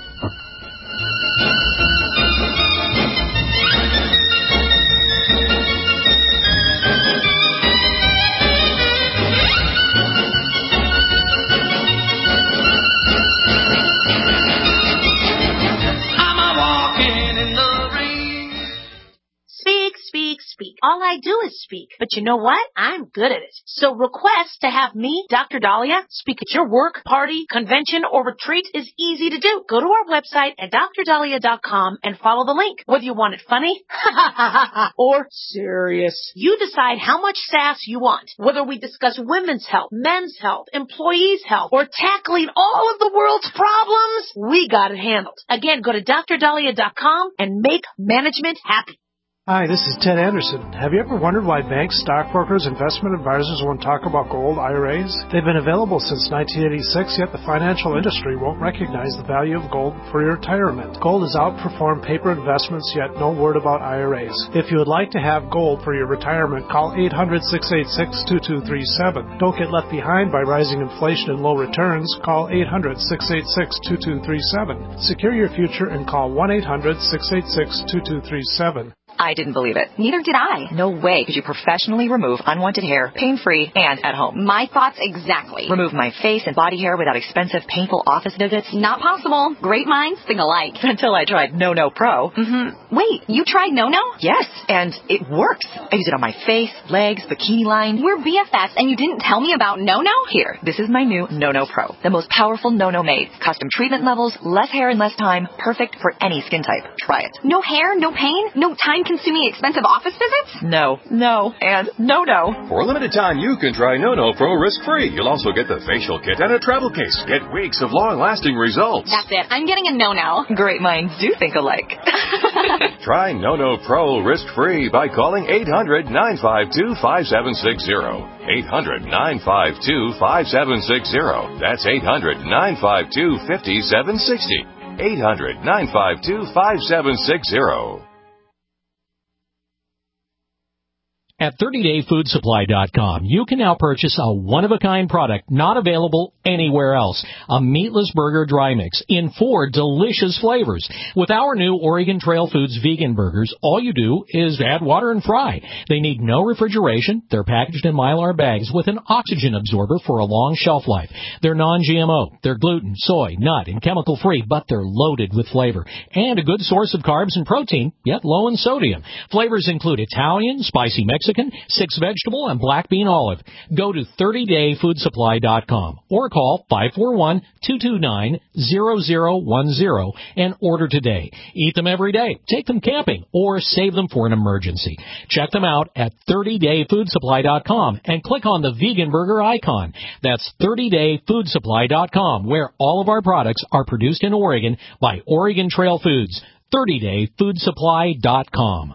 Speak. All I do is speak. But you know what? I'm good at it. So request to have me, Doctor Dahlia, speak at your work, party, convention, or retreat is easy to do. Go to our website at dr dahlia dot com and follow the link. Whether you want it funny or serious, you decide how much sass you want. Whether we discuss women's health, men's health, employees' health, or tackling all of the world's problems, we got it handled. Again, go to dr dahlia dot com and make management happy. Hi, this is Ted Anderson. Have you ever wondered why banks, stockbrokers, investment advisors won't talk about gold I R As? They've been available since nineteen eighty-six, yet the financial industry won't recognize the value of gold for your retirement. Gold has outperformed paper investments, yet no word about I R As. If you would like to have gold for your retirement, call eight hundred, six eight six, two two three seven. Don't get left behind by rising inflation and low returns. Call eight hundred, six eight six, two two three seven. Secure your future and call one eight hundred, six eight six, two two three seven. I didn't believe it. Neither did I. No way could you professionally remove unwanted hair, pain-free, and at home. My thoughts exactly. Remove my face and body hair without expensive, painful office visits? Not possible. Great minds think alike. Until I tried No No Pro. Mm-hmm. Wait, you tried No No? Yes, and it works. I use it on my face, legs, bikini line. We're B F Fs, and you didn't tell me about No No? Here, this is my new No No Pro. The most powerful No No made. Custom treatment levels, less hair in less time. Perfect for any skin type. Try it. No hair, no pain, no time-consuming expensive office visits? No, no, and no, no. For a limited time, you can try No No Pro risk-free. You'll also get the facial kit and a travel case. Get weeks of long-lasting results. That's it. I'm getting a No No. Great minds do think alike. Try No No Pro risk-free by calling eight hundred, nine five two, five seven six zero. eight hundred, nine five two, five seven six zero. That's eight hundred, nine five two, five seven six zero. eight hundred, nine five two, five seven six zero. At thirty day food supply dot com, you can now purchase a one-of-a-kind product not available anywhere else. A meatless burger dry mix in four delicious flavors. With our new Oregon Trail Foods vegan burgers, all you do is add water and fry. They need no refrigeration. They're packaged in Mylar bags with an oxygen absorber for a long shelf life. They're non-G M O. They're gluten, soy, nut, and chemical-free, but they're loaded with flavor. And a good source of carbs and protein, yet low in sodium. Flavors include Italian, spicy Mexican, six vegetable, and black bean olive. Go to thirty day food supply dot com or call five four one, two two nine, zero zero one zero and order today. Eat them every day, take them camping, or save them for an emergency. Check them out at thirty day food supply dot com and click on the vegan burger icon. That's thirty day food supply dot com, where all of our products are produced in Oregon by Oregon Trail Foods. thirty day food supply dot com.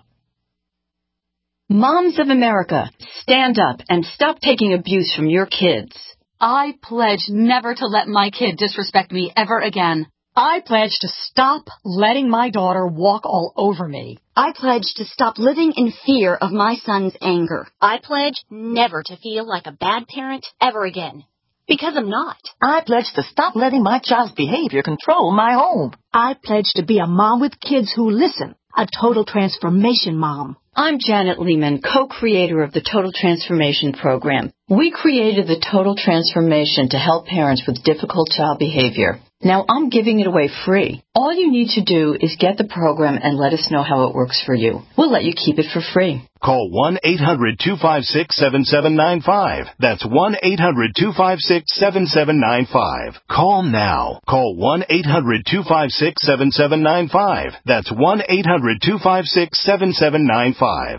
Moms of America, stand up and stop taking abuse from your kids. I pledge never to let my kid disrespect me ever again. I pledge to stop letting my daughter walk all over me. I pledge to stop living in fear of my son's anger. I pledge never to feel like a bad parent ever again. Because I'm not. I pledge to stop letting my child's behavior control my home. I pledge to be a mom with kids who listen. A total transformation mom. I'm Janet Lehman, co-creator of the Total Transformation Program. We created the Total Transformation to help parents with difficult child behavior. Now I'm giving it away free. All you need to do is get the program and let us know how it works for you. We'll let you keep it for free. Call one eight hundred, two five six, seven seven nine five. That's one eight hundred, two five six, seven seven nine five. Call now. Call one eight hundred, two five six, seven seven nine five. That's one eight hundred, two five six, seven seven nine five.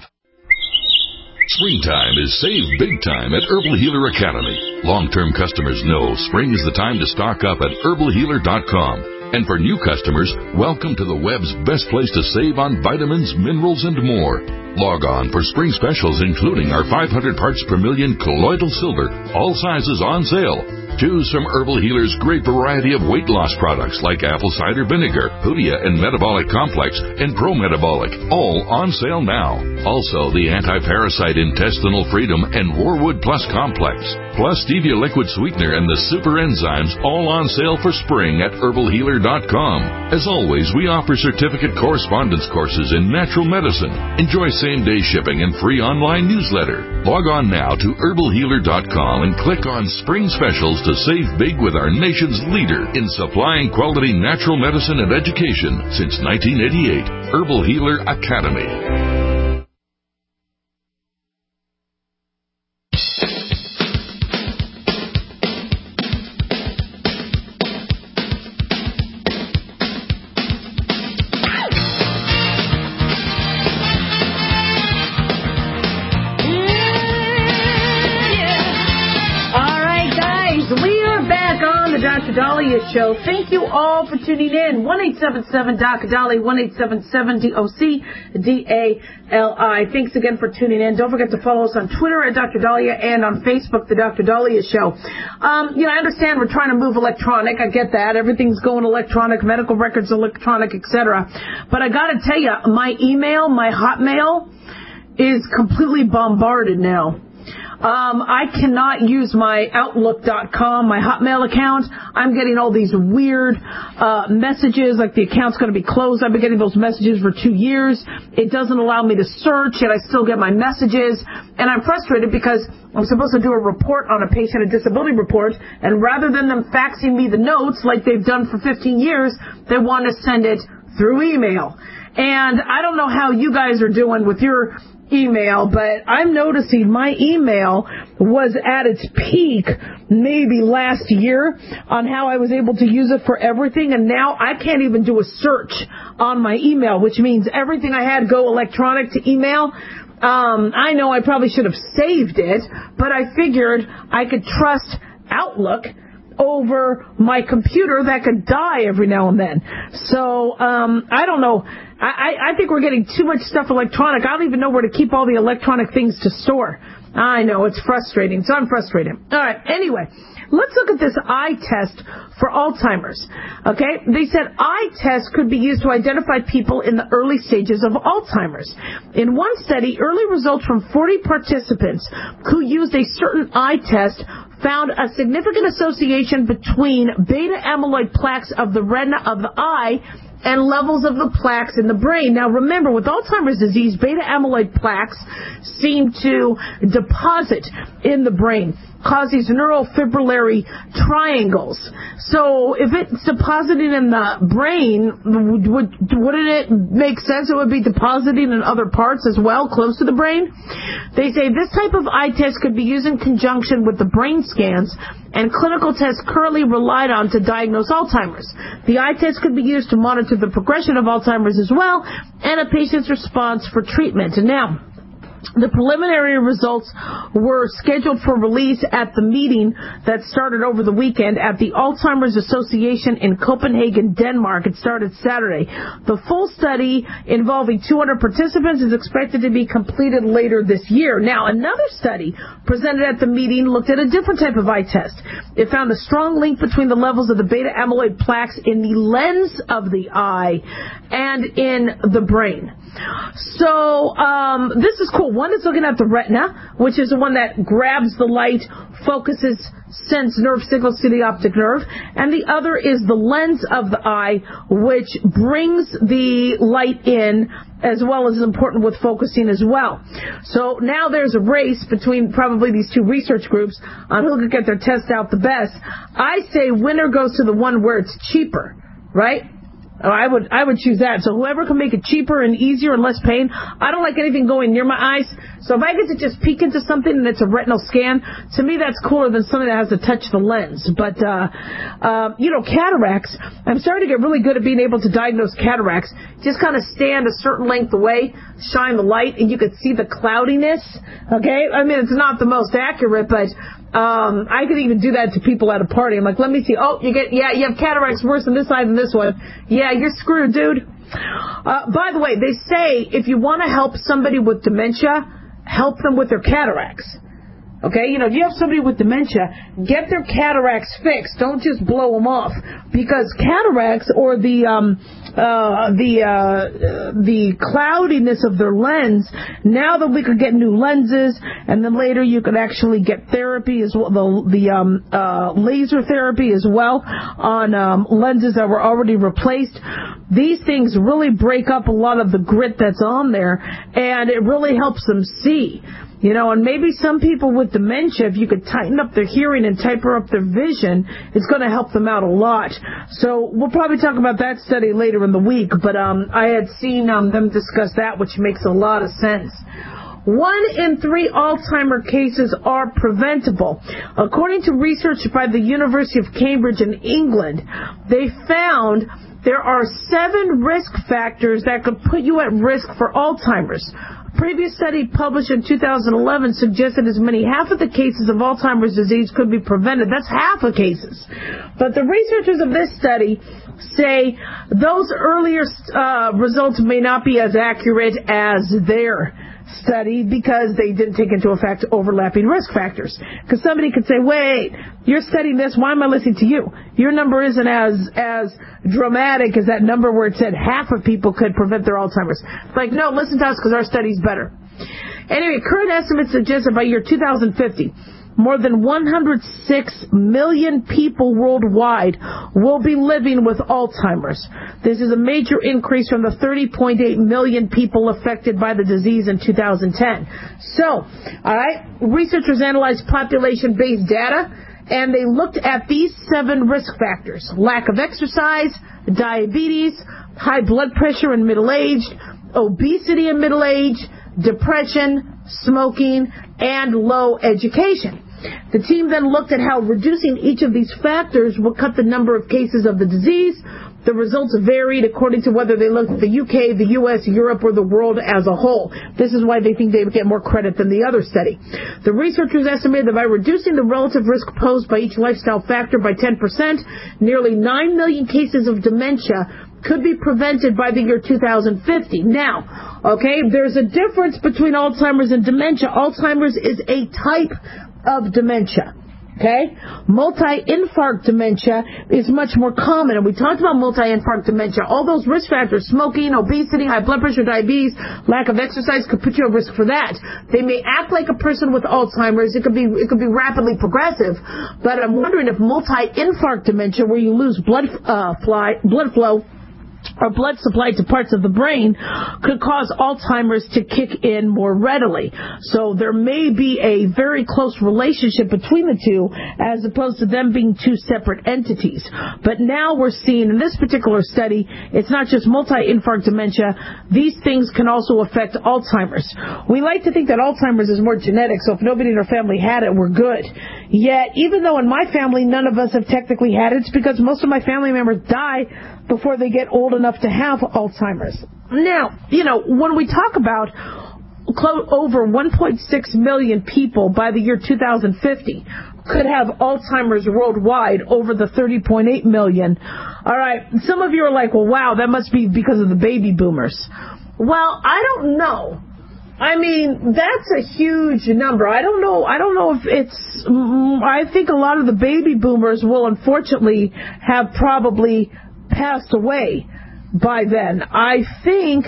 Springtime is save big time at Herbal Healer Academy. Long-term customers know spring is the time to stock up at herbal healer dot com. And for new customers, welcome to the web's best place to save on vitamins, minerals, and more. Log on for spring specials including our five hundred parts per million colloidal silver, all sizes on sale. Choose from Herbal Healer's great variety of weight loss products like apple cider vinegar, Hoodia and Metabolic Complex, and Pro Metabolic, all on sale now. Also, the Anti-Parasite Intestinal Freedom and Warwood Plus Complex, plus Stevia Liquid Sweetener and the Super Enzymes, all on sale for spring at herbal healer dot com. As always, we offer certificate correspondence courses in natural medicine. Enjoy same-day shipping and free online newsletter. Log on now to herbal healer dot com and click on Spring Specials to save big with our nation's leader in supplying quality natural medicine and education since nineteen eighty-eight. Herbal Healer Academy. Doctor Dahlia Show. Thank you all for tuning in. one eight seven seven D O C Dahlia, one eight seven seven D O C D A L I. Thanks again for tuning in. Don't forget to follow us on Twitter at Doctor Dahlia and on Facebook, The Doctor Dahlia Show. Um, you know, I understand we're trying to move electronic. I get that. Everything's going electronic, medical records electronic, et cetera. But I got to tell you, my email, my Hotmail is completely bombarded now. Um, I cannot use my Outlook dot com, my Hotmail account. I'm getting all these weird uh, messages, like the account's going to be closed. I've been getting those messages for two years. It doesn't allow me to search, and I still get my messages. And I'm frustrated because I'm supposed to do a report on a patient, a disability report, and rather than them faxing me the notes like they've done for fifteen years, they want to send it through email. And I don't know how you guys are doing with your email, but I'm noticing my email was at its peak maybe last year on how I was able to use it for everything, and now I can't even do a search on my email, which means everything I had go electronic to email. Um, I know I probably should have saved it, but I figured I could trust Outlook over my computer that could die every now and then. So, um, I don't know. I, I think we're getting too much stuff electronic. I don't even know where to keep all the electronic things to store. I know, it's frustrating. So I'm frustrated. All right, anyway, let's look at this eye test for Alzheimer's. Okay, they said eye tests could be used to identify people in the early stages of Alzheimer's. In one study, early results from forty participants who used a certain eye test found a significant association between beta amyloid plaques of the retina of the eye and levels of the plaques in the brain. Now remember, with Alzheimer's disease, beta amyloid plaques seem to deposit in the brain, cause these neurofibrillary triangles. So if it's depositing in the brain, would, wouldn't it make sense it would be depositing in other parts as well, close to the brain? They say this type of eye test could be used in conjunction with the brain scans and clinical tests currently relied on to diagnose Alzheimer's. The eye test could be used to monitor the progression of Alzheimer's as well and a patient's response for treatment. And now, the preliminary results were scheduled for release at the meeting that started over the weekend at the Alzheimer's Association in Copenhagen, Denmark. It started Saturday. The full study involving two hundred participants is expected to be completed later this year. Now, another study presented at the meeting looked at a different type of eye test. It found a strong link between the levels of the beta amyloid plaques in the lens of the eye and in the brain. So um, this is cool. One is looking at the retina, which is the one that grabs the light, focuses, sends nerve signals to the optic nerve, and the other is the lens of the eye, which brings the light in, as well as important with focusing as well. So now there's a race between probably these two research groups on who can get their test out the best. I say winner goes to the one where it's cheaper, right? Oh, I would I would choose that. So whoever can make it cheaper and easier and less pain. I don't like anything going near my eyes. So if I get to just peek into something and it's a retinal scan, to me that's cooler than something that has to touch the lens. But, uh, uh, you know, cataracts, I'm starting to get really good at being able to diagnose cataracts. Just kind of stand a certain length away, shine the light, and you could see the cloudiness. Okay? I mean, it's not the most accurate, but Um, I could even do that to people at a party. I'm like, let me see. Oh, you get, yeah, you have cataracts worse on this side than this one. Yeah, you're screwed, dude. Uh, by the way, they say if you want to help somebody with dementia, help them with their cataracts. Okay, you know, if you have somebody with dementia, get their cataracts fixed. Don't just blow them off, because cataracts or the um, uh, the uh, the cloudiness of their lens. Now that we could get new lenses, and then later you could actually get therapy as well, the the um, uh, laser therapy as well on um, lenses that were already replaced. These things really break up a lot of the grit that's on there, and it really helps them see. You know, and maybe some people with dementia, if you could tighten up their hearing and tighten up their vision, it's going to help them out a lot. So we'll probably talk about that study later in the week, but um, I had seen um, them discuss that, which makes a lot of sense. One in three Alzheimer cases are preventable. According to research by the University of Cambridge in England, they found there are seven risk factors that could put you at risk for Alzheimer's. Previous study published in two thousand eleven suggested as many half of the cases of Alzheimer's disease could be prevented. That's half of cases. But the researchers of this study say those earlier uh, results may not be as accurate as their study because they didn't take into effect overlapping risk factors. Because somebody could say, wait, you're studying this, why am I listening to you? Your number isn't as as dramatic as that number where it said half of people could prevent their Alzheimer's. It's like, no, listen to us because our study's better. Anyway, current estimates suggest that by year two thousand fifty, more than one hundred six million people worldwide will be living with Alzheimer's. This is a major increase from the thirty point eight million people affected by the disease in two thousand ten. So, all right, researchers analyzed population-based data, and they looked at these seven risk factors: lack of exercise, diabetes, high blood pressure in middle age, obesity in middle age, depression, smoking, and low education. The team then looked at how reducing each of these factors would cut the number of cases of the disease. The results varied according to whether they looked at the U K, the U S, Europe, or the world as a whole. This is why they think they would get more credit than the other study. The researchers estimated that by reducing the relative risk posed by each lifestyle factor by ten percent, nearly nine million cases of dementia could be prevented by the year two thousand fifty. Now, okay, there's a difference between Alzheimer's and dementia. Alzheimer's is a type of dementia. Okay? Multi-infarct dementia is much more common. And we talked about multi-infarct dementia. All those risk factors, smoking, obesity, high blood pressure, diabetes, lack of exercise could put you at risk for that. They may act like a person with Alzheimer's. It could be, it could be rapidly progressive. But I'm wondering if multi-infarct dementia, where you lose blood, uh, fly, blood flow, or blood supply to parts of the brain, could cause Alzheimer's to kick in more readily. So there may be a very close relationship between the two as opposed to them being two separate entities. But now we're seeing in this particular study, it's not just multi-infarct dementia. These things can also affect Alzheimer's. We like to think that Alzheimer's is more genetic, so if nobody in our family had it, we're good. Yet, even though in my family none of us have technically had it, it's because most of my family members die before they get old enough to have Alzheimer's. Now, you know, when we talk about close over one point six million people by the year two thousand fifty could have Alzheimer's worldwide over the thirty point eight million. All right, some of you are like, well, wow, that must be because of the baby boomers. Well, I don't know. I mean, that's a huge number. I don't know. I don't know if it's, I think a lot of the baby boomers will unfortunately have probably passed away by then. I think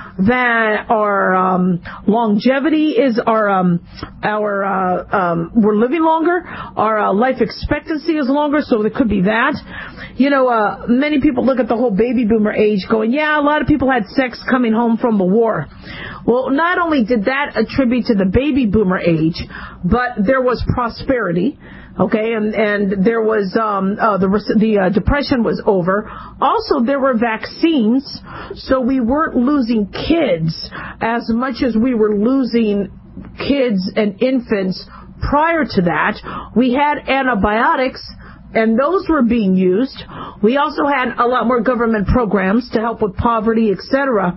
that our um, longevity is our um, our uh, um, we're living longer. Our uh, life expectancy is longer, so it could be that. You know, uh, many people look at the whole baby boomer age, going, "Yeah, a lot of people had sex coming home from the war." Well, not only did that attribute to the baby boomer age, but there was prosperity. Okay, and, and there was, um, uh, the, the uh, depression was over. Also, there were vaccines, so we weren't losing kids as much as we were losing kids and infants prior to that. We had antibiotics, and those were being used. We also had a lot more government programs to help with poverty, et cetera.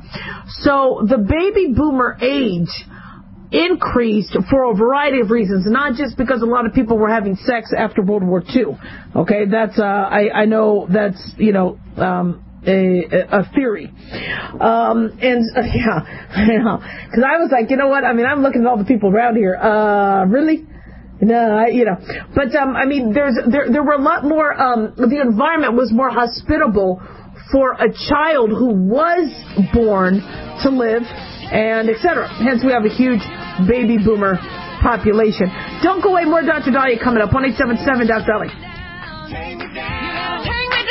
So the baby boomer age increased for a variety of reasons, not just because a lot of people were having sex after World War Two. Okay, that's uh, I, I know that's you know um, a, a theory, um, and uh, yeah, you know, because I was like, you know what? I mean, I'm looking at all the people around here. Uh, really? No, I, you know, but um, I mean, there's there there were a lot more. Um, the environment was more hospitable for a child who was born to live, and et cetera. Hence, we have a huge baby boomer population. Don't go away. More Doctor Dahlia coming up. one eight seven seven Doctor Dahlia. Take me down, take me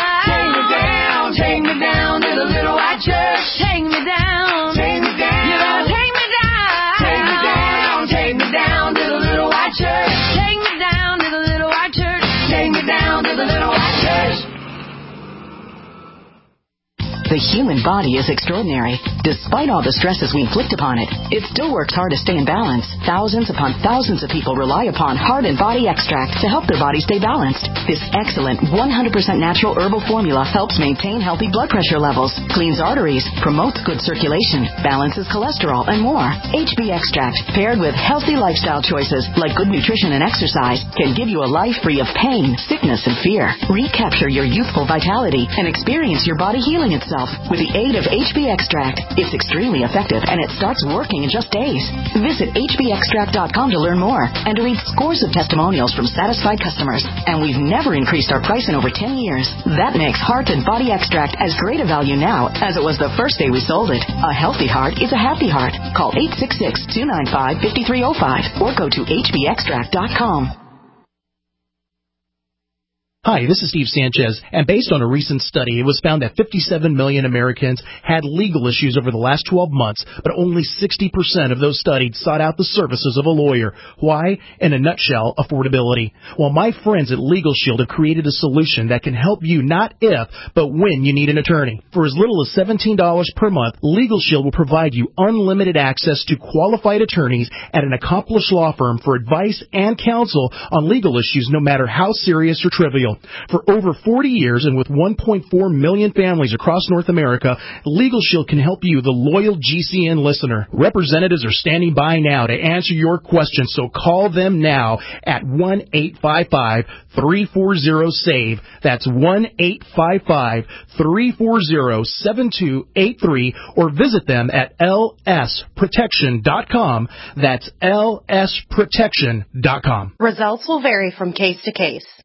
down, take me down to the little white church. Take me down, take me down, you gotta take me down, take me down, take me down to the little white church. Take me down to the little white church. Take me down to the little white church. The human body is extraordinary. Despite all the stresses we inflict upon it, it still works hard to stay in balance. Thousands upon thousands of people rely upon Heart and Body Extract to help their body stay balanced. This excellent one hundred percent natural herbal formula helps maintain healthy blood pressure levels, cleans arteries, promotes good circulation, balances cholesterol, and more. H B Extract, paired with healthy lifestyle choices like good nutrition and exercise, can give you a life free of pain, sickness, and fear. Recapture your youthful vitality and experience your body healing itself with the aid of H B Extract. It's extremely effective, and it starts working in just days. Visit H B extract dot com to learn more and to read scores of testimonials from satisfied customers. And we've never increased our price in over ten years. That makes Heart and Body Extract as great a value now as it was the first day we sold it. A healthy heart is a happy heart. Call eight six six, two nine five, five three zero five or go to H B extract dot com. Hi, this is Steve Sanchez, and based on a recent study, it was found that fifty-seven million Americans had legal issues over the last twelve months, but only sixty percent of those studied sought out the services of a lawyer. Why? In a nutshell, affordability. Well, my friends at Legal Shield have created a solution that can help you not if, but when you need an attorney. For as little as seventeen dollars per month, Legal Shield will provide you unlimited access to qualified attorneys at an accomplished law firm for advice and counsel on legal issues, no matter how serious or trivial. For over forty years and with one point four million families across North America, Legal Shield can help you, the loyal G C N listener. Representatives are standing by now to answer your questions, so call them now at one eight five five, three four zero, SAVE. That's one eight five five, three four zero, seven two eight three or visit them at L S protection dot com. That's L S protection dot com. Results will vary from case to case.